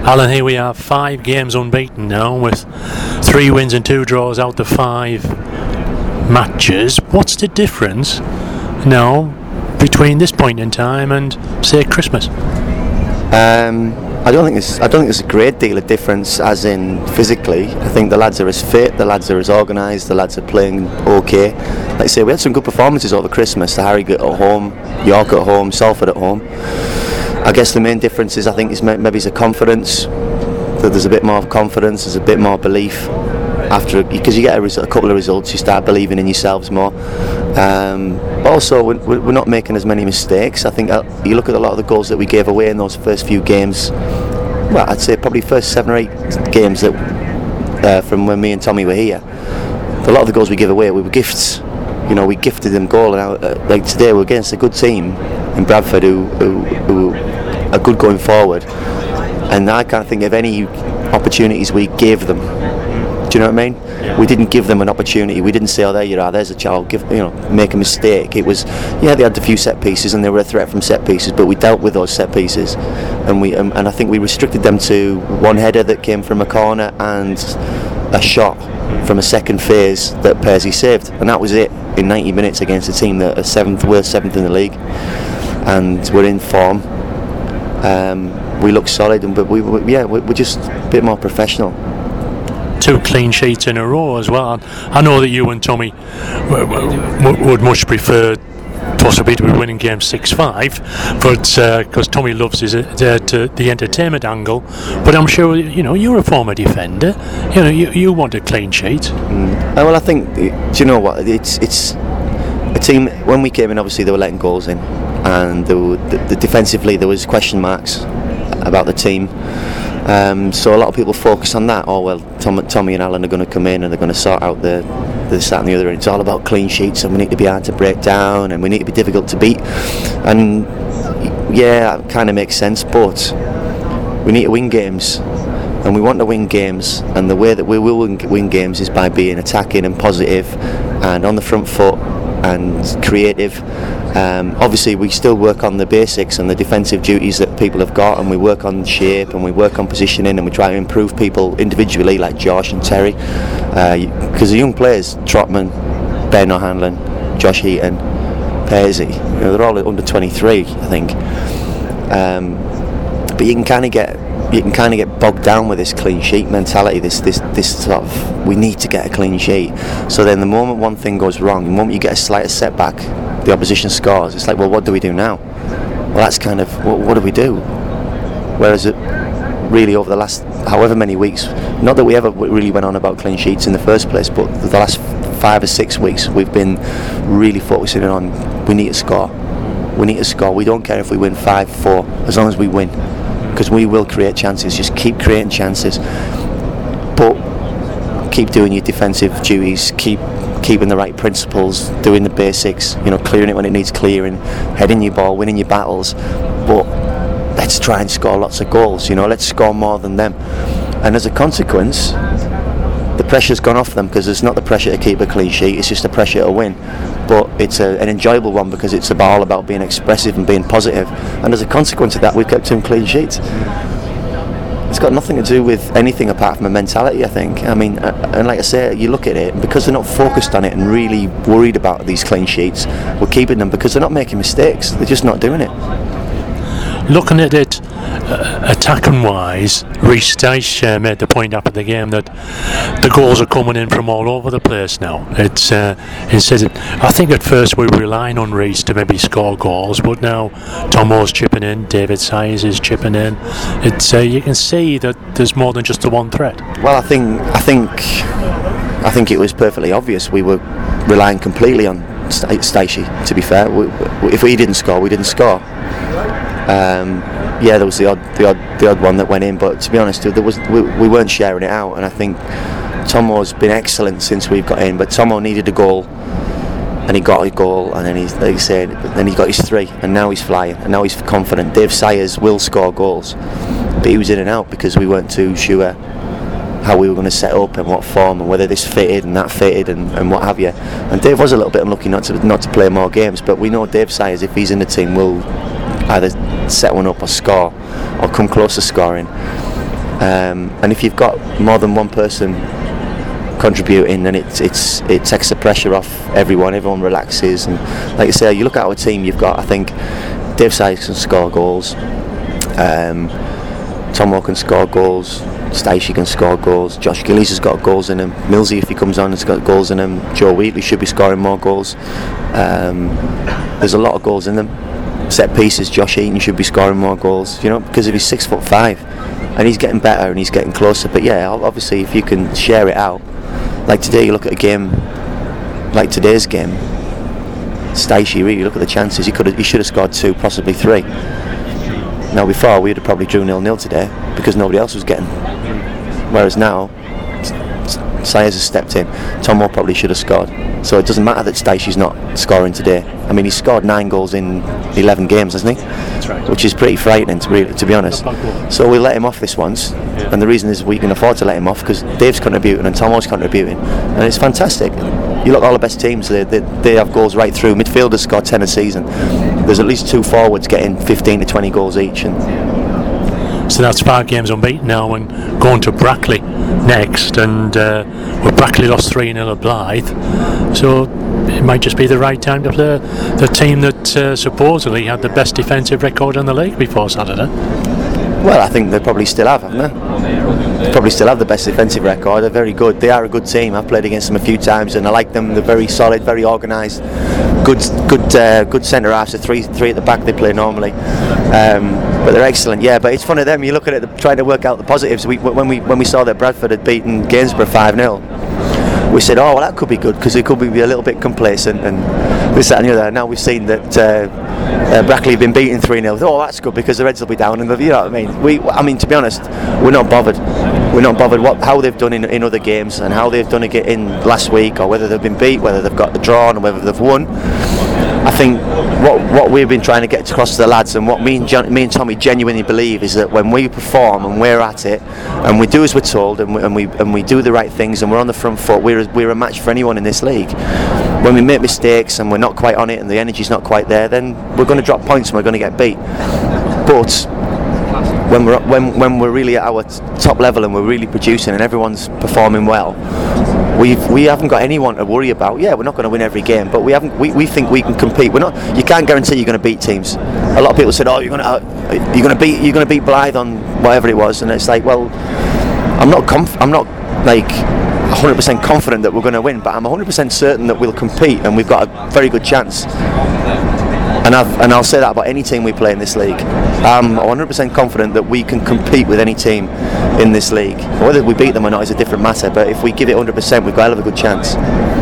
Alan, here we are, 5 games unbeaten now, with 3 wins and 2 draws out of 5 matches. What's the difference now between this point in time and, say, Christmas? I don't think there's a great deal of difference, as in physically. I think the lads are as fit, the lads are as organised, the lads are playing okay. Like I say, we had some good performances over Christmas. The Harrogate at home, York at home, Salford at home. I guess the main difference is, I think, is maybe a confidence. That there's a bit more confidence, there's a bit more belief after, because you get a couple of results, you start believing in yourselves more. But also, we're not making as many mistakes. I think you look at a lot of the goals that we gave away in those first few games. Well, I'd say probably first 7 or 8 games that from when me and Tommy were here. A lot of the goals we gave away, we were gifts. You know, we gifted them goal, and like today we're against a good team in Bradford who are good going forward, and I can't think of any opportunities we gave them. Do you know what I mean? Yeah. We didn't give them an opportunity. We didn't say, "Oh, there you are. There's a child. Make a mistake." It was, they had a few set pieces and they were a threat from set pieces, but we dealt with those set pieces, and I think we restricted them to one header that came from a corner and a shot from a second phase that Pearsy saved, and that was it in 90 minutes against a team that are worst seventh in the league, and we're in form. We look solid, but we're just a bit more professional. 2 clean sheets in a row as well. I know that you and Tommy would much prefer possibly to be winning game 6-5, but because Tommy loves the entertainment angle, but I'm sure you're a former defender. You want a clean sheet. Well, I think, do you know what? It's a team. When we came in, obviously they were letting goals in, and defensively there was question marks about the team. So a lot of people focus on that. Oh well, Tommy and Alan are going to come in and they're going to sort out the this, that and the other. It's all about clean sheets, and we need to be hard to break down, and we need to be difficult to beat. And yeah, that kind of makes sense, but we need to win games, and we want to win games, and the way that we will win games is by being attacking and positive and on the front foot and creative. Obviously we still work on the basics and the defensive duties that people have got, and we work on shape and we work on positioning, and we try to improve people individually, like Josh and Terry, because the young players, Trotman, Ben O'Hanlon, Josh Heaton, Pearsy, they're all under 23, I think. But you can kind of get bogged down with this clean sheet mentality, this sort of, we need to get a clean sheet. So then the moment one thing goes wrong, the moment you get a slight setback, the opposition scores, it's like, well, what do we do now? Well, that's kind of, what do we do? Whereas it really, over the last however many weeks, not that we ever really went on about clean sheets in the first place, but the last 5 or 6 weeks we've been really focusing on, we need to score. We need to score. We don't care if we win 5-4, as long as we win, because we will create chances. Just keep creating chances, but keep doing your defensive duties, keeping the right principles, doing the basics, clearing it when it needs clearing, heading your ball, winning your battles, but let's try and score lots of goals. Let's score more than them, and as a consequence the pressure's gone off them, because it's not the pressure to keep a clean sheet, it's just the pressure to win. But it's an enjoyable one, because it's all about being expressive and being positive, and as a consequence of that we've kept 2 clean sheets. It's got nothing to do with anything apart from a mentality, I think. I mean, and like I say, you look at it, and because they're not focused on it and really worried about these clean sheets, we're keeping them because they're not making mistakes, they're just not doing it. Looking at it attacking wise, Rhys Dyche made the point after the game that the goals are coming in from all over the place now. It's I think at first we were relying on Rhys to maybe score goals, but now Tomo's chipping in, David Sayers is chipping in. It's you can see that there's more than just the one threat. Well, I think it was perfectly obvious we were relying completely on Dyche. To be fair, if we didn't score, we didn't score. There was the odd one that went in, but to be honest, we weren't sharing it out, and I think Tomo's been excellent since we've got in. But Tomo needed a goal, and he got a goal, and then he got his 3, and now he's flying, and now he's confident. Dave Sayers will score goals, but he was in and out because we weren't too sure how we were going to set up and what form and whether this fitted and that fitted and what have you. And Dave was a little bit unlucky not to play more games, but we know Dave Sayers, if he's in the team, will either set one up or score or come close to scoring. and if you've got more than one person contributing, then it takes the pressure off everyone relaxes. And like you say, you look at our team, you've got, I think, Dave Sykes can score goals, Tom Moore can score goals, Stacey can score goals, Josh Gillies has got goals in him, Millsy, if he comes on, has got goals in him, Joe Wheatley should be scoring more goals. There's a lot of goals in them. Set pieces, Josh Eaton should be scoring more goals, because if he's 6'5", and he's getting better and he's getting closer. But yeah, obviously if you can share it out, like today, you look at a game like today's game, Stacey, really look at the chances. He should have scored 2, possibly 3. Now before, we'd have probably drew 0-0 today because nobody else was getting. Whereas now, Sayers has stepped in. Tom Moore probably should have scored. So it doesn't matter that Stacey's not scoring today. I mean, he's scored 9 goals in 11 games, hasn't he? That's right. Which is pretty frightening, to be honest. So we let him off this once, and the reason is we can afford to let him off because Dave's contributing and Tomo's contributing, and it's fantastic. You look at all the best teams, they have goals right through. Midfielders score 10 a season. There's at least 2 forwards getting 15 to 20 goals each. So that's 5 games unbeaten now, and going to Brackley next, and Brackley lost 3-0 at Blythe, so it might just be the right time to play the team that supposedly had the best defensive record in the league before Saturday. Well, I think they probably still have, haven't they? They probably still have the best defensive record. They're very good. They are a good team. I've played against them a few times and I like them. They're very solid, very organised, good centre halves. The three at the back they play normally, but they're excellent. Yeah, but it's fun of them. You look at it, trying to work out the positives. When we saw that Bradford had beaten Gainsborough 5-0, we said, oh well, that could be good because it could be a little bit complacent and this, that and the other. Now we've seen that Brackley have been beaten 3-0. Oh, that's good because the Reds will be down, and you know what I mean. I mean, to be honest, we're not bothered. We're not bothered how they've done in other games and how they've done it in last week, or whether they've been beat, whether they've got the draw, or whether they've won. I think what we've been trying to get across to the lads, and what me and Tommy genuinely believe, is that when we perform and we're at it, and we do as we're told, and we do the right things, and we're on the front foot, we're a match for anyone in this league. When we make mistakes and we're not quite on it, and the energy's not quite there, then we're going to drop points and we're going to get beat. But when we're really at our top level and we're really producing and everyone's performing well, we haven't got anyone to worry about. Yeah, we're not going to win every game, but we think we can compete. You can't guarantee you're going to beat teams. A lot of people said, "Oh, you're going to beat Blythe on whatever it was," and it's like, well, I'm not like 100% confident that we're going to win, but I'm 100% certain that we'll compete and we've got a very good chance. And I'll say that about any team we play in this league. I'm 100% confident that we can compete with any team in this league. Whether we beat them or not is a different matter, but if we give it 100%, we've got a hell of a good chance.